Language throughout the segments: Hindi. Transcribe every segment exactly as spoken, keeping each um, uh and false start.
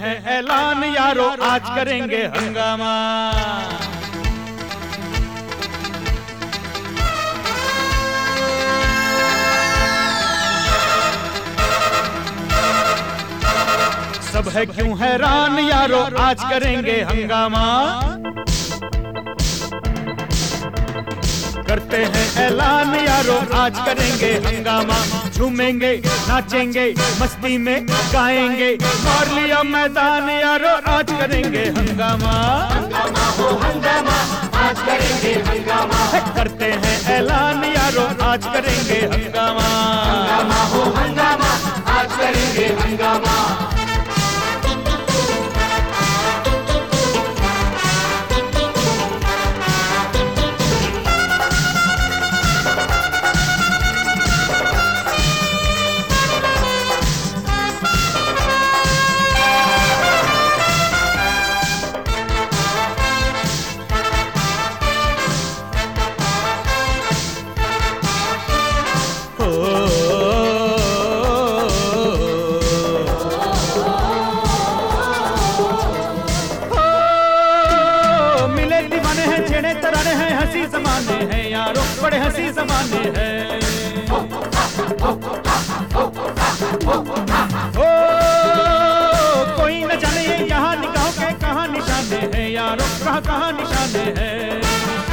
हैं ऐलान यारो, आज करेंगे हंगामा। सब है क्यों हैरान यारो, आज करेंगे हंगामा। करते हैं ऐलान यारो, आज करेंगे हंगामा। झूमेंगे नाचेंगे मस्ती में गाएंगे, मार लिया मैदान यारो, आज करेंगे हंगामा। हंगामा हो हंगामा, आज करेंगे हंगामा। करते हैं ऐलान यारो, आज करेंगे हंगामा। हंगामा हो हंगामा, आज करेंगे हंगामा। तराने हैं हंसी ज़माने हैं यारो, बड़े हंसी ज़माने हैं। ओ कोई न जाने ये यहाँ निगाहों के कहाँ निशाने हैं यारो, कहाँ कहाँ निशाने हैं।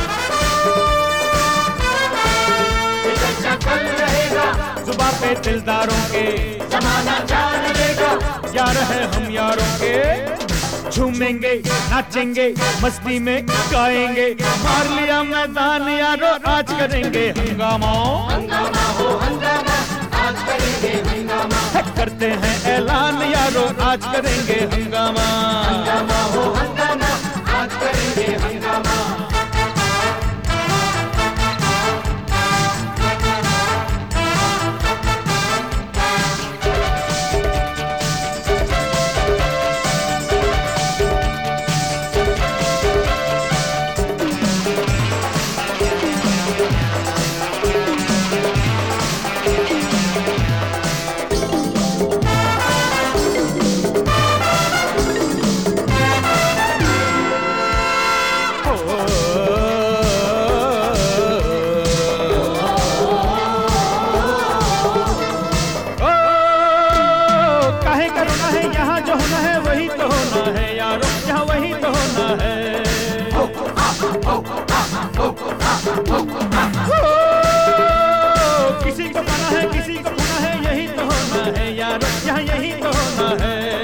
चल रहेगा जुबां पे दिलदारों के, जमाना जान लेगा। यार है हम यारों के। झूमेंगे नाचेंगे मस्ती में गाएंगे, मार लिया मैदान यारो, आज करेंगे हंगामा। हंगामा हो हंगामा, आज करेंगे हंगामा। करते हैं ऐलान यारो, आज करेंगे हंगामा। हंगामा हो हंगामा, आज करेंगे हंगामा। जो होना है वही तो होना है यारो, यहाँ वही तो होना है। ओ, किसी को पाना है किसी को खोना है, यही तो होना है यारो, यहाँ यही तो होना है।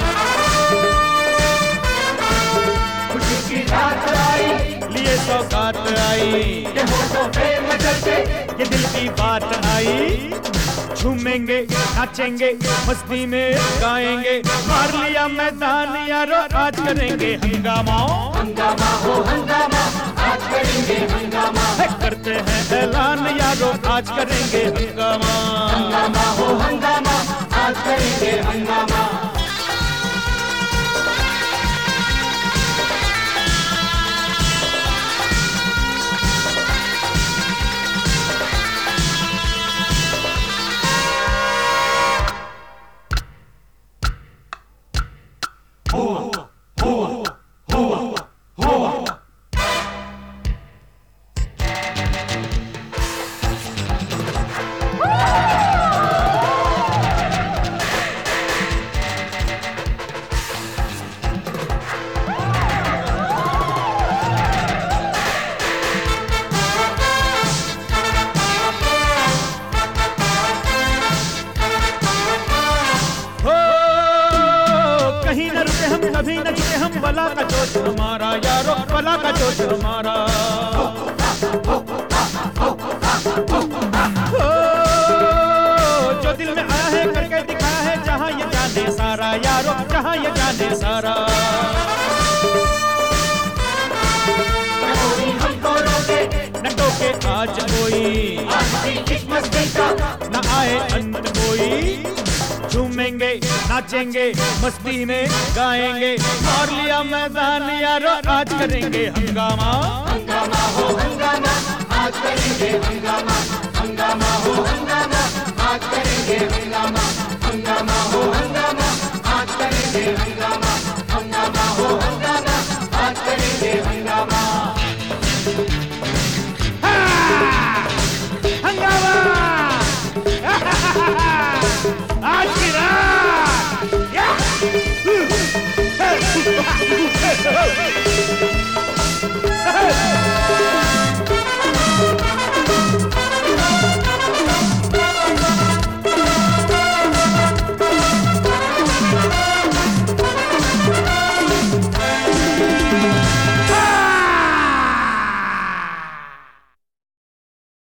खुशी की रात आई, लिए सौगात आई, ये होठों पे मचलते, ये दिल की बात आई। झूमेंगे नाचेंगे मस्ती में गाएंगे, मार लिया मैदान यारो, आज करेंगे हंगामा। हंगामा हो हंगामा, आज करेंगे हंगामा। करते हैं ऐलान यारो, आज करेंगे हंगामा। हंगामा हो हंगामा, आज करेंगे हंगामा। कहीं न रुके हम कभी न झुके हम, बला का जोश हमारा यारो, बला का जोश हमारा। ओ, जो दिल में आया है करके दिखाया है, जहाँ ये जाने सारा यारो, जहाँ ये जाने सारा। न टोके आज कोई, न आए अंत कोई। झूमेंगे नाचेंगे मस्ती में गाएंगे, मार लिया मैदान यारो, आज करेंगे हंगामा। हंगामा हो हंगामा, आज करेंगे हंगामा। हंगामा हो हंगामा, आज करेंगे हंगामा। हंगामा हो हंगामा, आज करेंगे करेंगे हंगामा